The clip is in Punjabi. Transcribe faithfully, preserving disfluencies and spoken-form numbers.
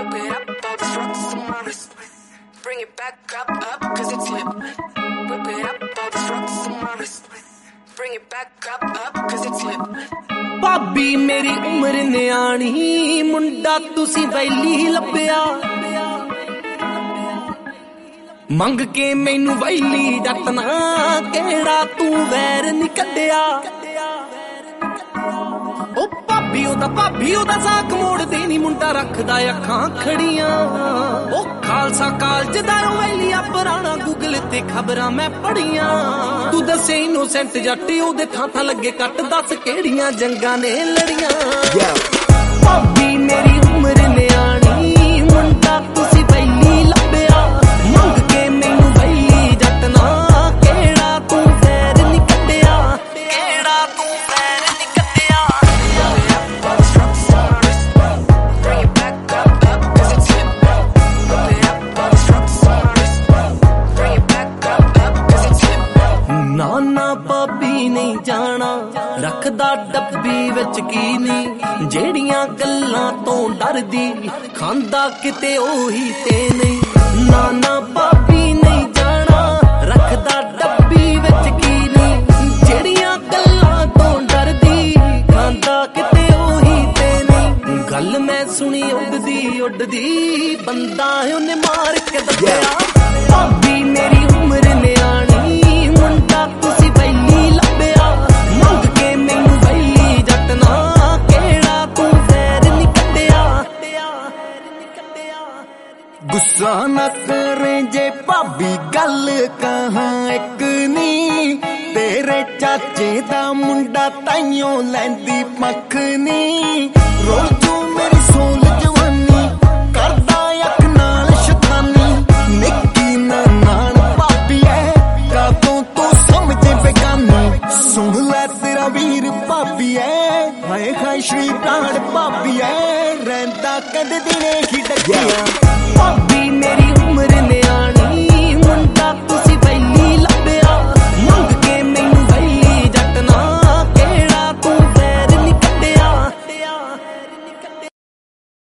Whip it up, all these rocks on my wrist. Bring it back up, up, cause it's lit. Whip it up, all these rocks on my wrist. Bring it back up, up, cause it's lit. ਭਾਬੀ ਮੇਰੀ ਉਮਰ ਨਿਆਣੀ ਮੁੰਡਾ ਤੁਸੀਂ ਵੈਲੀ ਲੱਭਿਆ ਮੰਗ ਕੇ ਮੈਨੂੰ ਵੈਲੀ ਡਟਣਾ ਕਿਹੜਾ ਤੂੰ ਵੈਰ ਨੀ ਕੱਢਿਆ ਉਹ ਭਾਬੀ ਉਹਦਾ ਭਾਬੀ ਉਹਦਾ ਸਾਕ ਮੋੜਦੇ ਨੀ ਮੁੰਡਾ ਰੱਖਦਾ ਅੱਖਾਂ ਖੜੀਆਂ ਉਹ ਖਾਲਸਾ ਕਾਲਜ ਦਾ ਵੈਲੀਆ ਪੁਰਾਣਾ ਗੂਗਲ ਤੇ ਖਬਰਾਂ ਮੈਂ ਪੜੀਆਂ ਤੂੰ ਦੱਸੇ ਇਨੋਸੈਂਟ ਜੱਟ ਉਹਦੇ ਥਾਂ ਥਾਂ ਲੱਗੇ ਕੱਟ ਦੱਸ ਕਿਹੜੀਆਂ ਜੰਗਾਂ ਨੇ ਲੜੀਆਂ ਭਾਬੀ ਮੇਰੀ ਉਮਰ ਨਿਆਣੀ ਮੁੰਡਾ ਤੁਸੀਂ ਵੈਲੀ ਲੱਭਿਆ ਮੰਗ ਕੇ ਮੈਨੂੰ ਵੈਲੀ ਜੱਟਣਾ ਕਿਹੜਾ ਤੂੰ ਵੈਰ ਨੀ ਕੱਢਿਆ ਕਿਹੜਾ ਤੂੰ ਵੈਰ ਨੀ ਕੱਢਿਆ ਨਾਨਾ ਭਾਬੀ ਨਹੀਂ ਜਾਣਾ ਰੱਖਦਾ ਡੱਬੀ ਵਿੱਚ ਕੀ ਨਹੀਂ ਜਿਹੜੀਆਂ ਗੱਲਾਂ ਤੋਂ ਡਰਦੀ ਖਾਂਦਾ ਕਿਤੇ ਉਹੀ ਤੇ ਨਹੀਂ ਨਾਨਾ ਭਾਬੀ ਨਹੀਂ ਜਾਣਾ ਰੱਖਦਾ ਡੱਬੀ ਵਿੱਚ ਕੀ ਨਹੀਂ ਜਿਹੜੀਆਂ ਗੱਲਾਂ ਤੋਂ ਡਰਦੀ ਖਾਂਦਾ ਕਿਤੇ ਉਹੀ ਤੇ ਨਹੀਂ ਗੱਲ ਮੈਂ ਸੁਣੀ ਉੱਡਦੀ ਉੱਡਦੀ ਬੰਦਾ ਉਹਨੇ ਮਾਰ ਕੇ ਦੱਸਿਆ ਭਾਬੀ ਮੇਰੀ ਉਮਰ ਨਿਆਣੀ ਮੁੰਡਾ ਤੁਸੀਂ ਵੈਲੀ ਲੱਭਿਆ ਮੰਗ ਕੇ ਮੈਨੂੰ ਵੈਲੀ ਜੱਟਣਾ ਕਿਹੜਾ ਤੂੰ ਵੈਰ ਨੀ ਕੱਢਿਆ ਗੁੱਸਾ ਨਾ ਕਰੇ ਜੇ ਭਾਬੀ ਗੱਲ ਕਹਾਂ ਇੱਕ ਨੀ ਤੇਰੇ ਚਾਚੇ ਦਾ ਮੁੰਡਾ ਤਾਈਓ ਲੈਂਦੀ ਮੱਖ ਨੀ ਰੋਲ ਜੂ ਮੇਰੀ ਸੋਲ ਜਵਾਨੀ ਕਰਦਾ ਅੱਖ ਨਾਲ ਸ਼ੈਤਾਨੀ ਨਿੱਕੀ ਨਾ ਨਾਲ ਭਾਬੀ ਐ ਕਾਤੋਂ ਤੂੰ ਸਮਝੇ ਬੇਗਾਨੀ ਸੁਣ ਲੈ ਤੇਰਾ ਵੀਰ ਭਾਬੀ ਐ ਹਾਏ ਹਾਏ ਸ਼੍ਰੀ ਪ੍ਰਾਣ ਭਾਬੀ ਐ ਰਹਿੰਦਾ ਕਦੇ ਦਿਨੇ ਹੀ ਡੱਕਿਆ